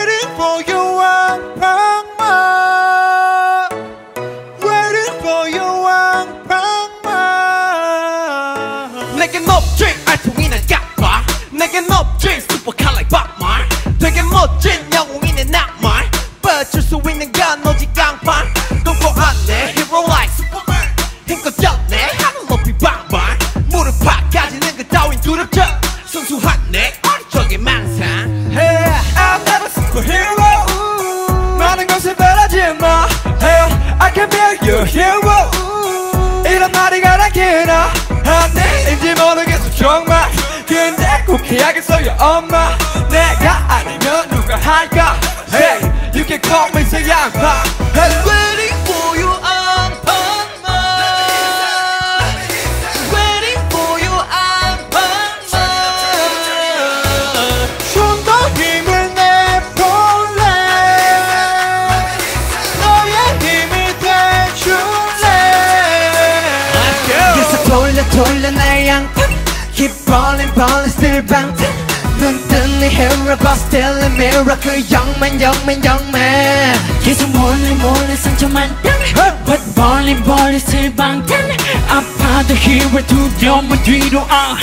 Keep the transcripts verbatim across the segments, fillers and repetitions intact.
Waiting for your 왕방만 Waiting for your 왕방만 내겐 없지 알통이는 깍말 내겐 없지 슈퍼칼 like 박말 되게 멋진 영웅이네 낙말 뻗줄 수 있는 건 오직 강판 똥꼬 안내 hero like Superman 힘껏 졌네 하늘 높이 방발 무릎 파까지는 그 따윈 두렵죠 순수한 내 어리적인 망상 Hey, I'm not a superhero 많은 것을 바라지 마 Hey, I can be your hero 이런 말이 가라기나 한내인지 모르겠어 정말 근데 꼭 해야겠어요 엄마 내가 아니면 누가 할까 Hey, you can call me 새 양파 Hey, Waiting for you 안방만 Waiting for you 안방만 좀 더 힘을 내볼래 너의 힘이 돼줄래 계속 돌려 돌려 내 양판 Keep falling falling still 방탄 눈 뜬 네 hero but still a mirror 그 영만 영만 영만 계속 몰래 몰래 상처만 땅 But falling falling still 방탄 아파도 hero 두려움은 뒤로 아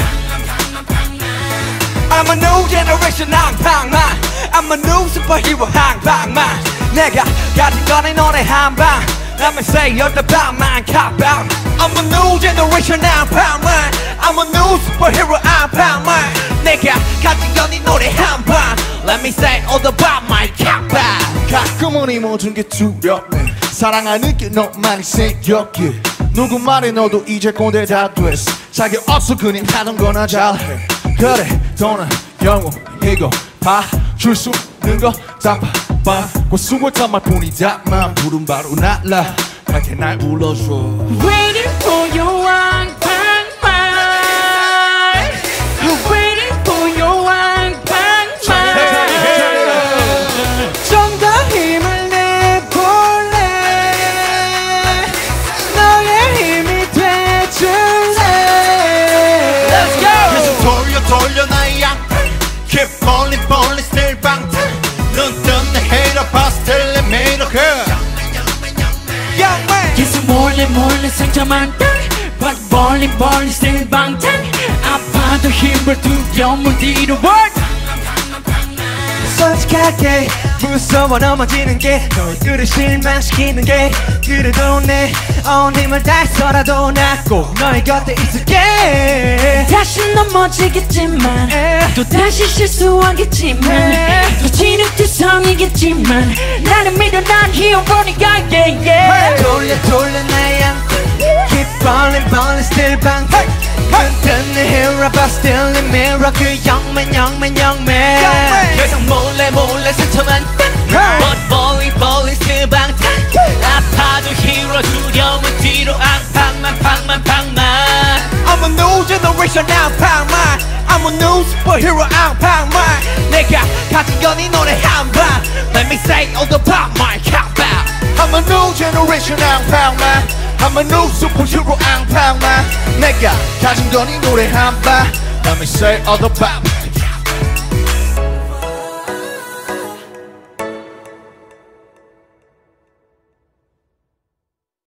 I'm a new generation 항방만 I'm a new superhero 항방만 내가 가진 건 너네 한방 Let me say you're the Batman cop out I'm a new generation 항방만 I'm a new superhero 항방만 내가 가진 건 노래 한방 Let me say all the Batman cop out 가끔은 이 모든 게 두렵네 사랑하는 게 너만이 생겼기에 누구 말에 너도 이제 꼰대 다 됐어 자기 없어 그냥 하던 거나 잘해 그래 돈은 영웅이고 봐줄 수 있는 거 다 봐봐 수고했단 말뿐이다만 부른 바로 날라 그렇게 날 불러줘 Waiting for your 왕방만 Waiting for your 왕방만 좀 더 힘을 내볼래 너의 힘이 돼줄래 Let's go! 계속 돌려 돌려 나의 양팔 Keep falling falling still 방탄 눈 뜬 내 hater pastel 내 mirror 양말 계속 몰래 몰래 상처만 땅 But falling falling still 방탄 아파도 힘을 두려움을 뒤로 work 솔직하게 무서워 넘어지는 게 너희들을 실망시키는 게 그래도 내 온 힘을 다해서라도 나 꼭 너의 곁에 있을게 다시 넘어지겠지만 에. 또 다시 실수하겠지만 에. 또 지름투성이겠지만 나는 믿어 난 히어로니까 yeah, yeah. 돌려 돌려 내 양팔 Keep falling falling still 방탄 눈뜬 내 hero but still in mirror 그 영만 영만 영만 계속 몰래 몰래 상처만 땅 But falling falling still 방탄 아파도 히어로 두려움은 뒤로 앙팡만 팡만 팡만 I'm a new generation 앙팡만 I'm a new superhero 앙팡만 내가 가진 건 이 노래 한방 Let me say all the pop my cop out I'm a new generation 앙팡만 I'm a new superhero 앙팡만 내가 가진 건 이 노래 한방 Let me say all the pop